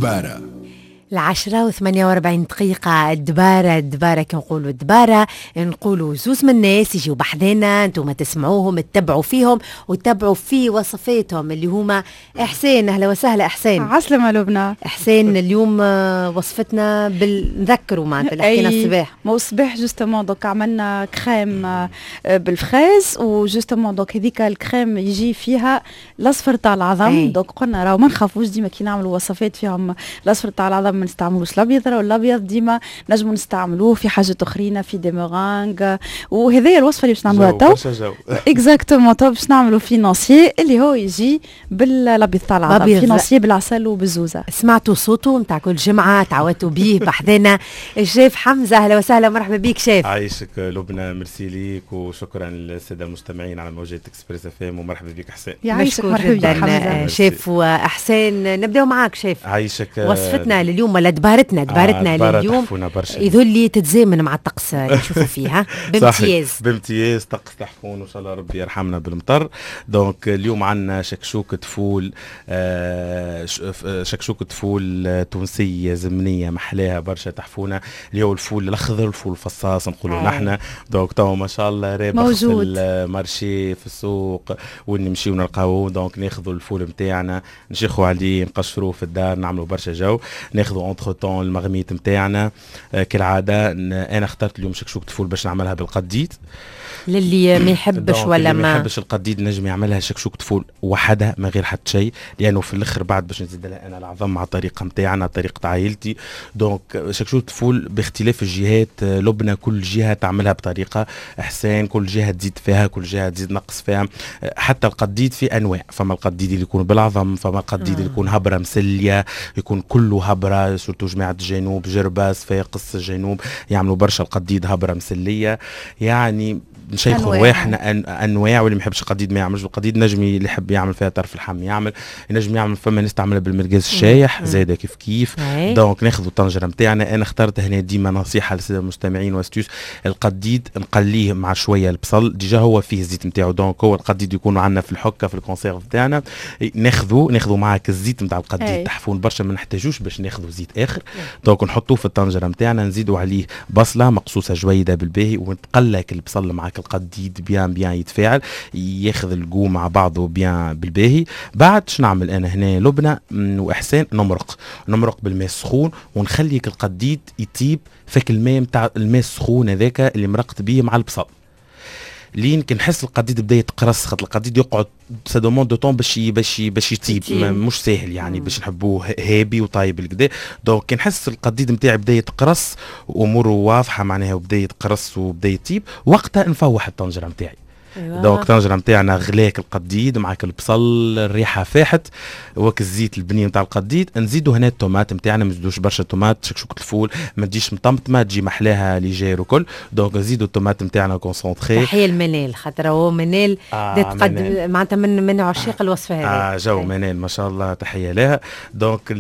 الدبارة. 10:48 الدبارة كي نقولوا الدبارة نقولوا زوز من الناس يجيو بحذنا، انتم تسمعوهم تتبعوا فيهم وتتبعوا في وصفاتهم اللي هما إحسان. أهلا وسهلا إحسان. عسلامة لبنى. إحسان اليوم وصفتنا نذكروا معناتها اللي حكينا الصباح. مو الصباح جوستومون دوك عملنا كريم بالفخاز، وجوستومون دوك هذيك الكريم يجي فيها الأصفر تاع العظم. دوك قلنا راهو ما نخافوش ديما كي نعملوا وصفات فيهم الأصفر تاع العظم ما نستعملوش الابيض، راهو الابيض ديما نجموا نستعملوه في حاجات اخرين، في دي مورانغ، وهذه الوصفه اللي باش نعملوها تو اكزاكتومون تو باش نعملوا فينانسيي اللي هو يجي بالابيض تاع العظم، فينانسيي بالعسل وبالزوزه. سمعتوا صوته نتاع كل جمعه تعودتوا بيه بحذنا الشيف حمزه. اهلا وسهلا مرحبا بيك شيف. عايشك لبنى، ميرسي ليك وشكرا للساده المستمعين على موجات اكسبريس اف ام، ومرحبا بك حسين. يعيشك مرحبا حمزه. شيف واحسان نبداو معاك شيف. عايشك. وصفتنا لليوم ولا دبارتنا لليوم يذل لي تتزامن مع الطقس اللي نشوفوا فيها بامتياز طقس تحفون وان شاء الله ربي يرحمنا بالمطر. دونك اليوم عندنا شكشوكة فول، شكشوكة فول تونسية زمنية محلاها برشا تحفونة، اللي هو الفول الاخضر، الفول الفصاص نقولوا نحن. دونك تو ما شاء الله رابح في المارشي في السوق ونمشيو نلقاوه. دونك ناخذوا الفول نتاعنا نشيخوا عليه نقشروه في الدار نعملوا برشا جو، ناخذوا اونتر طون المغميت نتاعنا. كالعاده انا اخترت اليوم شكشوكة فول باش نعملها بالقديد. للي ما يحبش ولا ما يحبش القديد نجم يعملها شكشوكة فول وحدها من غير حتى شيء، لانه في الاخر بعد باش نزيد لها انا العظم مع طريقه نتاعنا طريقه عائلتي. دونك شكشوكة فول باختلاف الجهات، لبنى كل جهه تعملها بطريقه، احسان كل جهه تزيد فيها، كل جهه تزيد نقص فيها. حتى القديد في انواع، فما القديد اللي يكون بالعظم، فما القديد اللي يكون هبره مسليه، يكون كله هبره، سورتو جماعه الجنوب جربه صفاقس الجنوب يعملوا برشا القديد هبره مسليه. يعني نشيخوا رواحنا انواع، واللي ما يحبش القديد ما يعملش القديد، نجمي اللي يحب يعمل فيها طرف اللحم يعمل، نجم يعمل فما نستعملها بالمرقاز الشايح زاده كيف كيف. دونك ناخذوا الطنجره نتاعنا. انا اخترت هنا ديما نصيحه للساده المستمعين واستوس، القديد نقليه مع شويه البصل، ديجا هو فيه الزيت نتاعو. دونك هو القديد يكون عندنا في الحكه في الكونسيرف نتاعنا، ناخذوا معاك الزيت نتاع القديد تحفون برشا، ما نحتاجوش باش ناخذوا زيت اخر. دونك نحطوه في الطنجره نتاعنا، نزيدوا عليه بصله مقصوصه جويده بالباهي، ونتقلك البصل معاك القديد بيان يتفاعل ياخذ الجو مع بعضه بيان بالباهي. بعد شنو نعمل انا هنا لبنى واحسان؟ نمرق بالماء السخون، ونخليك القديد يطيب فك الماء نتاع الماء السخون هذاك اللي مرقت به مع البصل. لين كنحس القديد بدا يتقرص، خاطر القديد يقعد سادومون دو طون باش يطيب، مش ساهل يعني باش نحبوه هابي وطايب الكدا. دونك كنحس القديد نتاعي بدا يتقرص واموره واضحه معناها وبدا يتقرص وبدا يطيب، وقتها نفوح الطنجره نتاعي. دونك الطنجره نتاعنا غلاك القديد معك البصل، الريحه فاحت وك الزيت البنين نتاع القديد. نزيدوا هنا الطوماط نتاعنا، ما نزيدوش برشا طوماط، شكشوكة الفول ما تجيش مطمطمه، تجي محلاها ليجير وكل. دونك نزيدوا الطوماط نتاعنا كونسونطري. تحيه المنال، خاطر هو منال تقدم معناتها من عشاق الوصفه هذه. جو منال ما شاء الله تحيه لها. دونك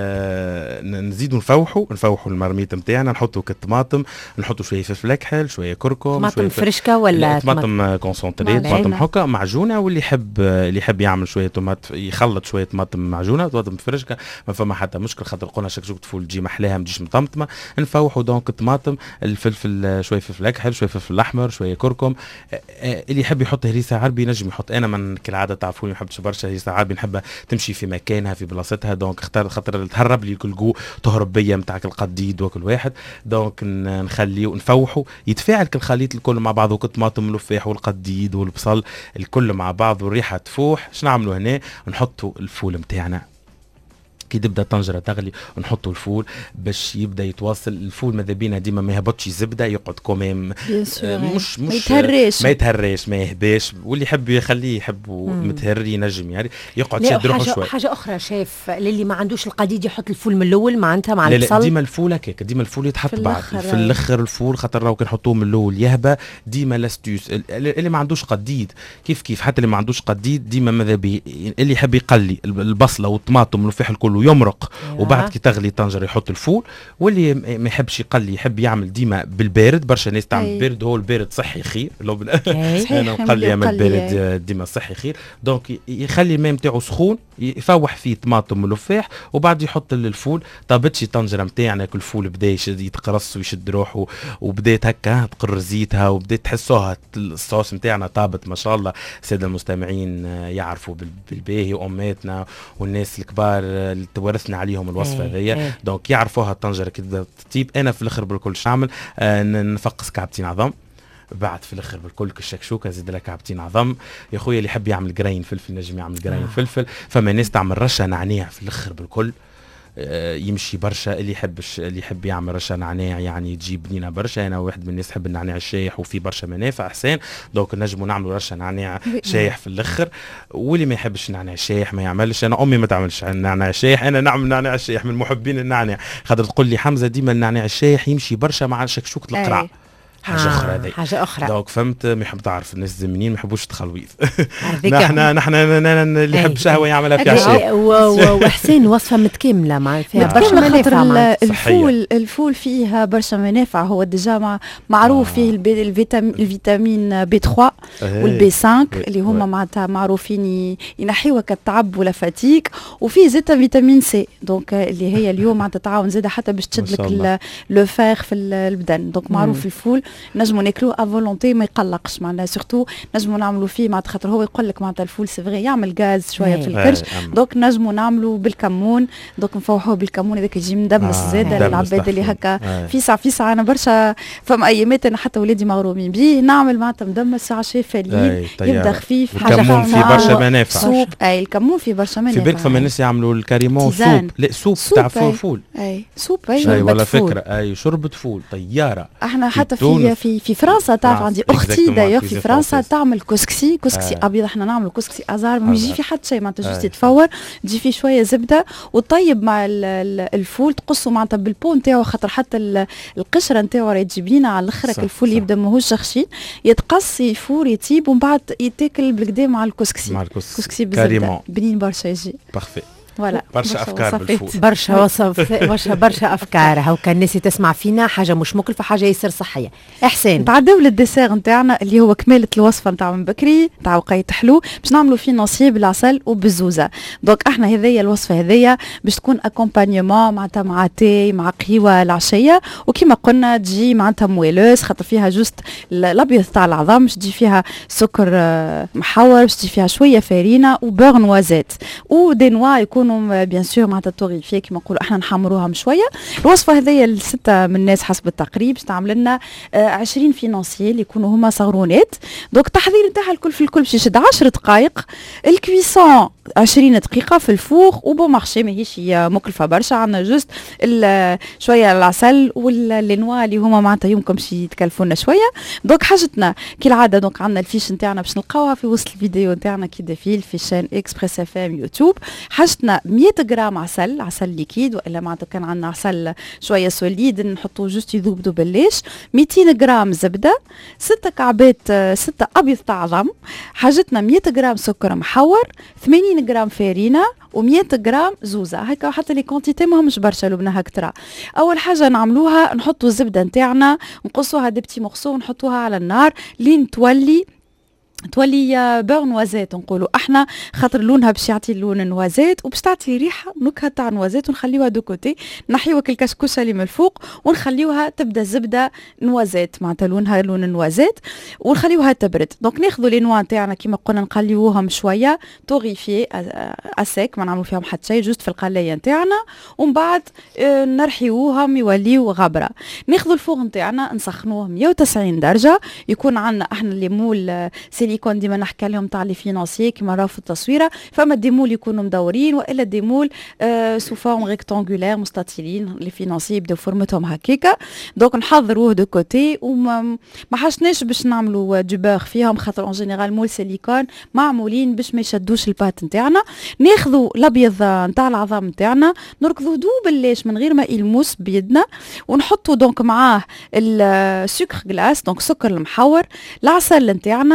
نزيدوا نفوحوا المرميت نتاعنا، نحطوا كالطماطم، نحطوا شويه فلفل اكحل، شويه كركم، طماطم فرشكه ولا طماطم كونسونطري، طماطم حكا معجونه، واللي يحب يعمل شويه طماط يخلط شويه طماطم معجونه طماطم فرشكه ما فما حتى مشكل، خاطر قلنا شكشوكة فول تجي محلاها ما تجيش مطمطمه. نفوحوا دونك الطماطم، الفلفل شويه فلفل اكحل، شويه فلفل احمر، شويه كركم. اللي يحب يحط هريسه عربي نجم يحط، انا من كالعاده تعرفوني ما نحبش برشا هريسه عربي، نحبها تمشي في مكانها في بلاصتها. دونك اختار خاطر تهرب لي كل جو تهرب بيا نتاعك القديد وكل واحد. دونك نخليه نفوحوا يتفاعل كالخليط الكل مع بعضه، الطماطم والفاح والقديد والبصل الكل مع بعض والريحه تفوح. شنو نعملوا هنا؟ نحطوا الفول نتاعنا كي تبدا الطنجره تغلي، ونحطوا الفول باش يبدا يتواصل. الفول ماذا بينا ديما ما يهبطش زبده، يقعد كوميم مش ما يتهريش ما يهباش، واللي يحب يخليه يحب متهري نجم يعني يقعد شاد روحه شويه. حاجه اخرى شايف للي ما عندوش القديد يحط الفول من الاول معناتها مع البصل. لا ديما الفول هكاك، ديما الفول يتحط بعد في الاخر الفول، خاطر راهو كنحطوه من الاول يهبى. ديما لاستيوس اللي ما عندوش قديد كيف حتى اللي ما عندوش قديد ديما ماذا بي اللي يحب يقلي البصله والطماطم والفلفل كله يمرق، وبعد كي تغلي طنجره يحط الفول. واللي ما يحبش يقلي يحب يعمل ديما بالبارد، برشا ناس تعمل بارد، هو البارد صحي خير. انا نقلي يعمل بارد ديما صحي خير. دونك يخلي الماء نتاعو سخون يفوح فيه طماطم ولفاح وبعد يحط الفول. طابتش طنجره نتاعنا كل فول بدا يتقرص ويشد روحه وبدات هكا تقر زيتها وبدات تحسوها الصوص نتاعنا طابت ما شاء الله. الساده المستمعين يعرفوا بالباهي واماتنا والناس الكبار اللي تورثنا عليهم الوصفه هذيا دونك يعرفوها الطنجره كي تطيب. انا في الاخر بالكل نعمل نفقس كعبتين عظم بعد في الاخر بالكل كالشكشوكه زيد لها كعبتين عظم. يا خويا اللي يحب يعمل قراين فلفل نجم يعمل قراين فلفل. فما ناس تعمل رشه نعناع في الاخر بالكل يمشي برشا. اللي يحب يعمل رشه نعناع يعني تجيب بنينه برشا. انا واحد من الناس يحب النعناع الشايح وفي برشا منافع حسين دونك نجموا نعملوا رشه نعناع شايح في الاخر. واللي ما يحبش النعناع الشايح ما يعملش. انا امي ما تعملش النعناع الشايح انا نعمل نعناع الشايح من محبين النعناع خاطر تقول لي حمزه ديما النعناع الشايح يمشي برشا مع شكشوكه القرع حاجه اخرى هذه حاجه اخرى. دونك فهمت ما يحب تعرف الناس الزمنين ما يحبوش التخلويض. نحن اللي يحب شهوه يعملها في عشاء. وحسين وصفه متكامله مع فيها برشا منافع. الفول فيها برشا منافع. هو ديجا معروف فيه الفيتامين بي 3 والبي 5 اللي هما معناتها معروفين ينحيوك التعب ولا فاتيك. وفيه زيت فيتامين سي دونك اللي هي اليوم معناتها تعاون زاده حتى باش تشد لك لو فيغ في البدن. دونك معروف الفول نجموا ناكلوه افولونتي ما يقلقش معناها سورتو نجموا نعملوا فيه معناتها خاطر هو يقول لك معناتها الفول سي فغي يعمل غاز شويه في الكرش. دونك نجموا نعملوا بالكمون دونك نفوحوه بالكمون هذاك يجي مدمس زاده للعباد اللي هكا في ساعه انا برشا فما ايامات انا حتى ولادي مغرومين به نعمل معناتها مدمس عشاء فليل يبدا خفيف. الكمون فيه برشا منافع. سوب الكمون فيه برشا منافع. في بالك فما ناس يعملوا الكاريمون سوب. لا سوب تاع فول. سوب ولا فكره شربة فول طياره. احنا حتى في فرنسا تعرف عندي اختي دايوغ في فرنسا تعمل كسكسي ابيض. احنا نعمل كسكسي ازهر ما يجي في حتى شيء معناتها جوست يتفور تجي فيه شويه زبده وطيب مع الفول تقصه معناتها بالبو نتاعو خاطر حتى القشره نتاعو راهي تجيب لينا على الاخر الفول يبدا ماهوش خشين يتقص يفور يطيب ومن بعد يتاكل بالكدا مع الكسكسي. كسكسي بالزبده بنين برشا يجي بارفي. برشا افكار بالفول برشا برشا افكار. هاو كان الناس تسمع فينا حاجه مش مكلفه حاجه ياسر صحيه. احسان بعدوا للديسير نتاعنا اللي هو كماله الوصفه نتاع من بكري تاع وقيت حلو باش نعملوا فيه نصيب بالعسل وبالزوزه. دونك احنا هذيا الوصفه هذيا باش تكون اكومبانيومون معناتها مع تي مع قهوه العشيه وكما قلنا تجي معناتها مويلوس خاطر فيها جوست الابيض تاع العظام باش تجي فيها سكر محور باش تجي فيها شويه فارينه وبور نوازيت ودي نوا يكون بيان سور معناتها توغيفيه كما نقولوا احنا نحمروها شويه. الوصفه هذيا لسته من الناس حسب التقريب باش تعمل لنا 20 فينانسيي اللي يكونوا هما صغرونات. دونك التحضير نتاعها الكل في الكل باش يشد 10 دقائق. الكويسون 20 دقيقه في الفوغ وبون مارشي ماهيش مكلفه برشا. عندنا جوست شويه العسل واللينوا اللي هما معناتها يمكن باش يتكلفونا شويه. دونك حاجتنا كالعاده دونك عندنا الفيش نتاعنا باش نلقاوها في وسط الفيديو نتاعنا كي دافيل في شان اكسبريس اف ام يوتيوب. حاجتنا 100 غرام عسل ليكيد والا معناتها كان عندنا عسل شويه سوليد نحطوه جوست يذوب دوبليش. 200 غرام زبده 6 كعبات 6 ابيض تاع عظم. حاجتنا 100 غرام سكر محور 80 غرام فارينه و100 غرام زوزه. هكا حتى لي كونتيتي ماهمش برشا لبناها كترا. اول حاجه نعملوها نحطوا الزبده نتاعنا نقصوها دبتي مقصو ونحطوها على النار لين تولي بور نوازيت نقولوا احنا خاطر لونها باش يعطي لون النوازيت وباش تعطي ريحه نكهه تاع نوازيت ونخليوها دو كوتي. نحيوها الكسكسه اللي من الفوق ونخليوها تبدا زبده نوازيت معناتها لونها لون النوازيت ونخليوها تبرد. دونك ناخذوا لي نوا تاعنا كيما قلنا نقليوهم شويه توغيفي اسيك ما نعملوا فيهم حتى شيء جوست في القلايه نتاعنا ومن بعد نرحيوهم يوليو غبره. ناخذوا الفوغ نتاعنا نسخنوه 190 درجه. يكون عندنا احنا اللي مول سيليكون ديما نحكي لهم تاع لي فينانسيي كيما راهو في التصويره. فما ديمول يكونوا مدورين والا ديمول سو فورم ريكتانغولير مستطيلين. لي فينانسيي يبداو فورمتهم هكاكا. دونك نحضروه دو كوتي وما حاجناش باش نعملوا دو بور فيهم خاطر اون جينيرال مول سيليكون معمولين باش ما يشدوش البات نتاعنا. ناخذوا الابيض نتاع العظام نتاعنا نركضوا دوبليش من غير ما يلمس بيدنا ونحطوا دونك معاه السكر غلاس دونك سكر المحور العسل نتاعنا الفارين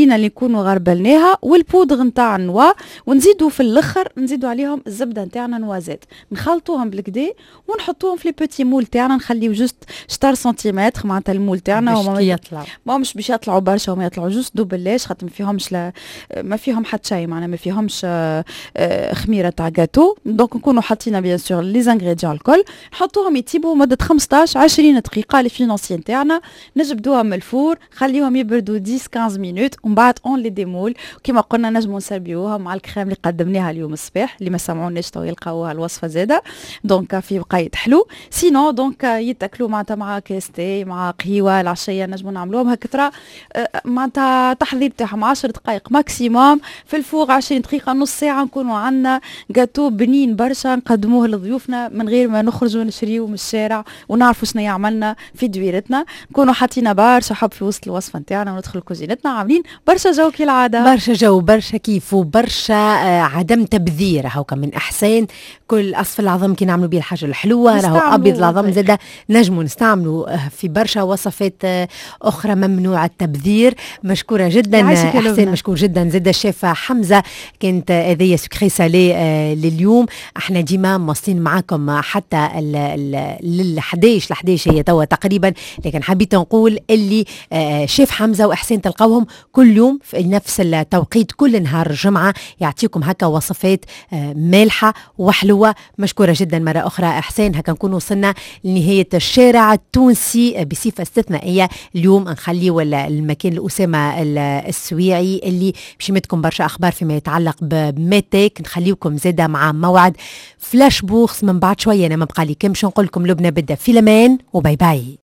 الفرينه اللي نكونوا غربلناها والبودغ نتاع النوا، ونزيدوا في الاخر نزيدوا عليهم الزبده نتاعنا نوازات، نخلطوهم بالكدا ونحطوهم في لي بوتي مول تاعنا، نخليو جوست 16 سنتيمتر معناتها المول تاعنا، وما يطلع ما مش باش يطلعوا برشا وما يطلعوا جوست دوبلاش، خاطر ما فيهمش ما فيهم حتى شيء، معناها ما فيهمش خميره تاع جاتو. دونك نكونوا حاطين بيان سور لي زانغريديون الكل، نحطوهم يطيبوا مده 15 20 دقيقه. لي فينانسي نتاعنا نجبدوهم من الفور، خليهم يبردوا 10 15 مينوت، ومن بعد اون لي ديمول كيما قلنا نجموا نسربيوها مع الكريم اللي قدمناها اليوم الصباح. اللي ما سمعوناش تو يلقاوها الوصفه زاده دونك في بقاية حلو. سينو دونك يتاكلوا معناتها مع كاستي مع قهوه العشيه، نجموا نعملوهم هكثر معناتها تحضير تاعهم 10 دقائق ماكسيموم في الفوق، 20 دقيقه نص ساعه نكونوا عندنا جاتو بنين برشا نقدموه لضيوفنا من غير ما نخرجوا نشريو من الشارع ونعرفوا شنو عملنا في دويرتنا. نكونوا حاطين برشا حب في وسط الوصفه نتاعنا، وندخلوا كوزينتنا عاملين برشا جو كالعاده، برشا جو برشا كيف وبرشا عدم تبذير. هاكا من احسان كل اصف العظم كي نعملوا بيه الحاجه الحلوه، راهو ابيض العظم زاده نجموا نستعملوا في برشا وصفات اخرى ممنوع التبذير. مشكوره جدا احسان، مشكور جدا زاده الشيف حمزه. كانت هذه سكري سالي لليوم. احنا ديما مواصلين معاكم حتى لل 11 هي توا تقريبا، لكن حبيت نقول اللي شيف حمزه واحسان تلقاوهم كل يوم في نفس التوقيت كل نهار الجمعه، يعطيكم هكا وصفات مالحه وحلوه. مشكوره جدا مره اخرى احسان. هكا نكون وصلنا لنهايه الشارع التونسي بصفه استثنائيه. اليوم نخليو المكان لأسامة السويعي اللي باش يمدكم برشا اخبار فيما يتعلق بميتك. نخليوكم زاده مع موعد فلاش بورس من بعد شويه. انا ما بقى لي كم باش نقول لكم لبنى بدأ في الامان وباي باي.